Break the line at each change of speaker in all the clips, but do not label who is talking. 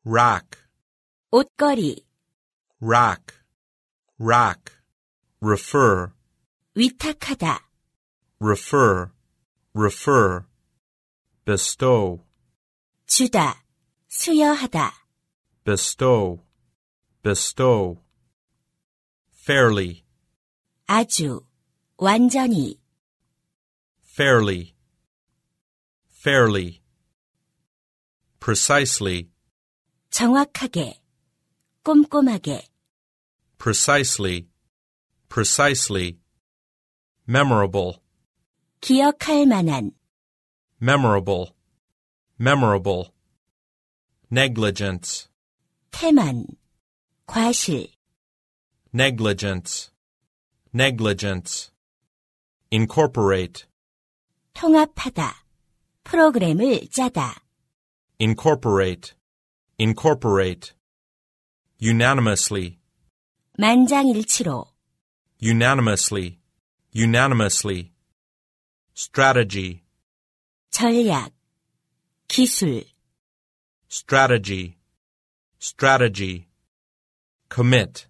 rack,
옷걸이,
rack, rack. Refer,
위탁하다,
refer, refer. Bestow,
주다, 수여하다,
bestow, bestow. Fairly,
아주, 완전히,
fairly, fairly. Precisely,
정확하게, 꼼꼼하게,
precisely, precisely. Memorable,
기억할 만한,
memorable, memorable. Negligence,
태만, 과실,
negligence, negligence. Incorporate,
통합하다, 프로그램을 짜다,
incorporate, incorporate. Unanimously,
만장일치로,
unanimously, unanimously. Strategy,
전략, 기술,
strategy, strategy. Commit,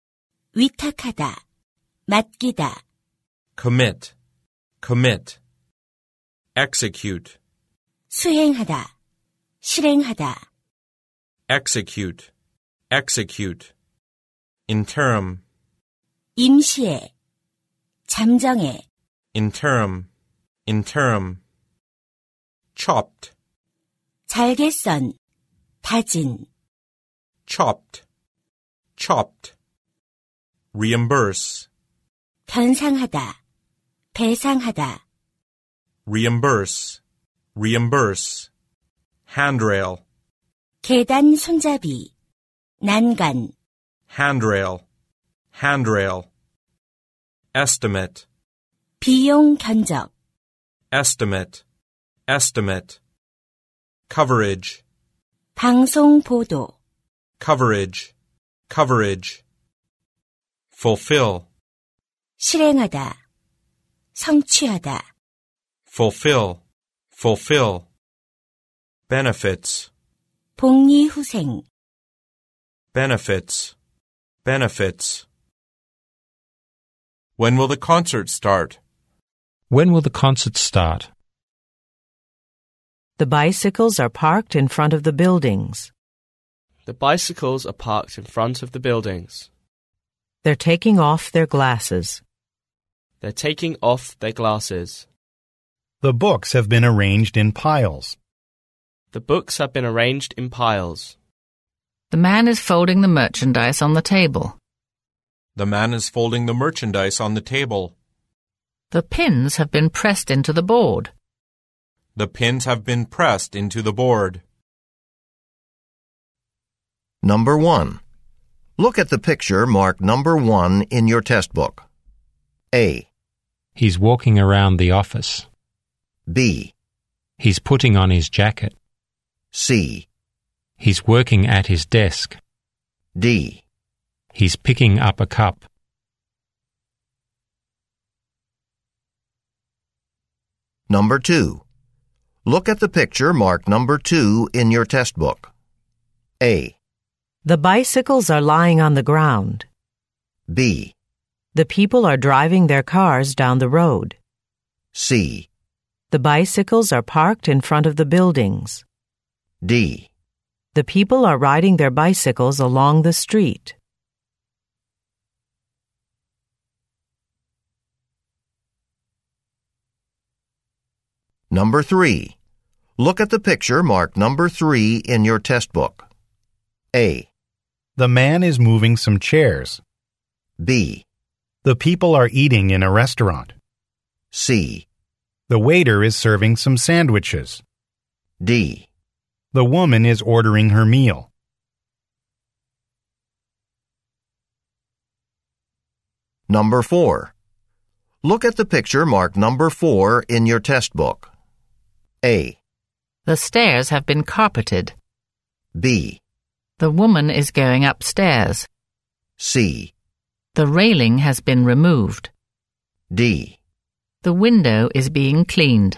위탁하다, 맡기다,
commit, commit. Execute,
수행하다, 실행하다,
execute, execute. Interim,
임시에, 잠정에,
interim, interim. Chopped,
잘게 썬, 다진,
chopped, chopped. Reimburse,
변상하다, 배상하다,
reimburse, reimburse. Handrail,
계단 손잡이, 난간,
handrail, handrail. Estimate,
비용 견적,
estimate, estimate. Coverage,
방송 보도,
coverage, coverage. Fulfill,
실행하다, 성취하다,
fulfill, fulfill. Benefits,
복리후생,
benefits, benefits. When will the concert start?
When will the concert start?
The bicycles are parked in front of the buildings.
The bicycles are parked in front of the buildings.
They're taking off their glasses.
They're taking off their glasses.
The books have been arranged in piles.
The books have been arranged in piles.
The man is folding the merchandise on the table.
The man is folding the merchandise on the table.
The pins have been pressed into the board.
The pins have been pressed into the board.
Number 1. Look at the picture marked number 1 in your test book. A.
He's walking around the office.
B.
He's putting on his jacket.
C.
He's working at his desk.
D.
He's picking up a cup.
Number 2. Look at the picture marked number 2 in your test book. A.
The bicycles are lying on the ground.
B.
The people are driving their cars down the road.
C.
The bicycles are parked in front of the buildings.
D.
The people are riding their bicycles along the street.
Number 3. Look at the picture marked number 3 in your test book. A.
The man is moving some chairs.
B.
The people are eating in a restaurant.
C.
The waiter is serving some sandwiches.
D.
The woman is ordering her meal.
Number 4. Look at the picture marked number 4 in your test book. A.
The stairs have been carpeted.
B.
The woman is going upstairs.
C.
The railing has been removed.
D.
The window is being cleaned.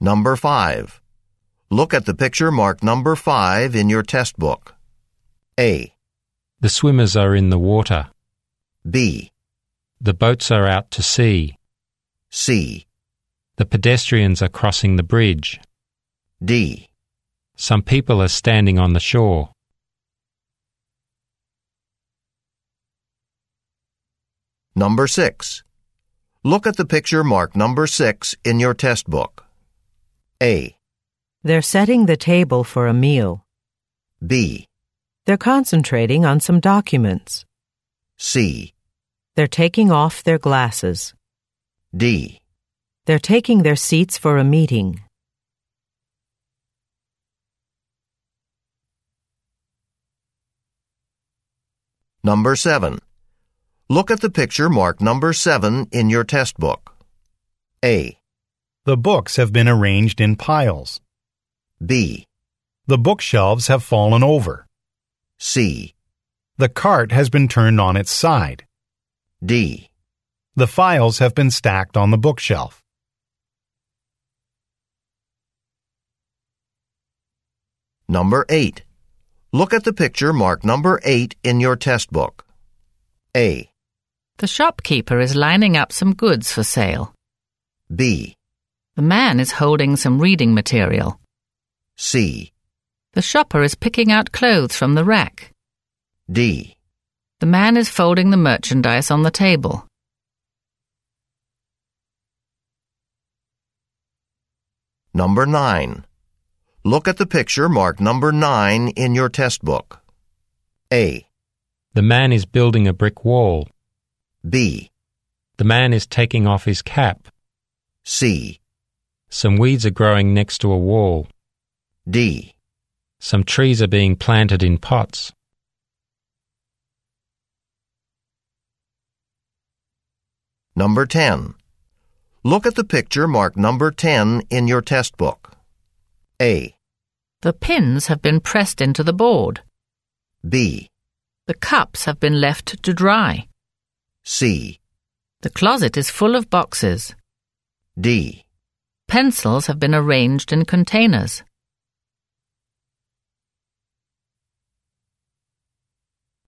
Number 5. Look at the picture marked number 5 in your test book. A,
The swimmers are in the water.
B,
The boats are out to sea.
C,
The pedestrians are crossing the bridge.
D.
Some people are standing on the shore.
Number 6. Look at the picture marked number 6 in your test book. A,
They're setting the table for a meal.
B,
They're concentrating on some documents.
C,
They're taking off their glasses.
D.
They're taking their seats for a meeting.
Number 7. Look at the picture marked number 7 in your test book. A,
The books have been arranged in piles.
B,
The bookshelves have fallen over.
C,
The cart has been turned on its side.
D.
The files have been stacked on the bookshelf.
Number 8. Look at the picture marked number 8 in your test book. A,
The shopkeeper is lining up some goods for sale.
B,
The man is holding some reading material.
C,
The shopper is picking out clothes from the rack.
D.
The man is folding the merchandise on the table.
Number 9. Look at the picture marked number 9 in your test book. A,
The man is building a brick wall.
B,
The man is taking off his cap.
C,
Some weeds are growing next to a wall.
D.
Some trees are being planted in pots.
Number 10. Look at the picture marked number 10 in your test book. A,
The pins have been pressed into the board.
B,
The cups have been left to dry.
C,
The closet is full of boxes.
D.
Pencils have been arranged in containers.